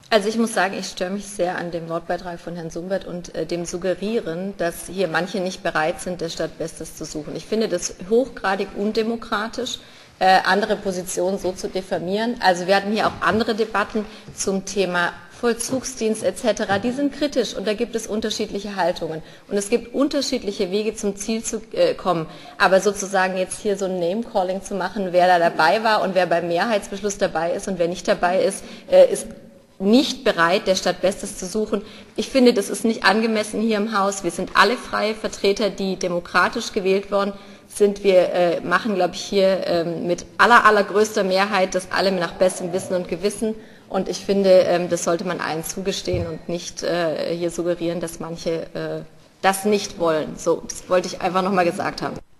Also ich muss sagen, ich störe mich sehr an dem Wortbeitrag von Herrn Sumbert und dem Suggerieren, dass hier manche nicht bereit sind, der Stadt Bestes zu suchen. Ich finde das hochgradig undemokratisch, andere Positionen so zu diffamieren. Also wir hatten hier auch andere Debatten zum Thema Vollzugsdienst etc., die sind kritisch und da gibt es unterschiedliche Haltungen und es gibt unterschiedliche Wege zum Ziel zu kommen, aber sozusagen jetzt hier so ein Name-Calling zu machen, wer da dabei war und wer beim Mehrheitsbeschluss dabei ist und wer nicht dabei ist, ist nicht bereit, der Stadt Bestes zu suchen. Ich finde, das ist nicht angemessen hier im Haus. Wir sind alle freie Vertreter, die demokratisch gewählt worden sind. Wir machen, glaube ich, hier mit allergrößter Mehrheit das alle nach bestem Wissen und Gewissen. Und ich finde, das sollte man allen zugestehen und nicht hier suggerieren, dass manche das nicht wollen. So, das wollte ich einfach nochmal gesagt haben.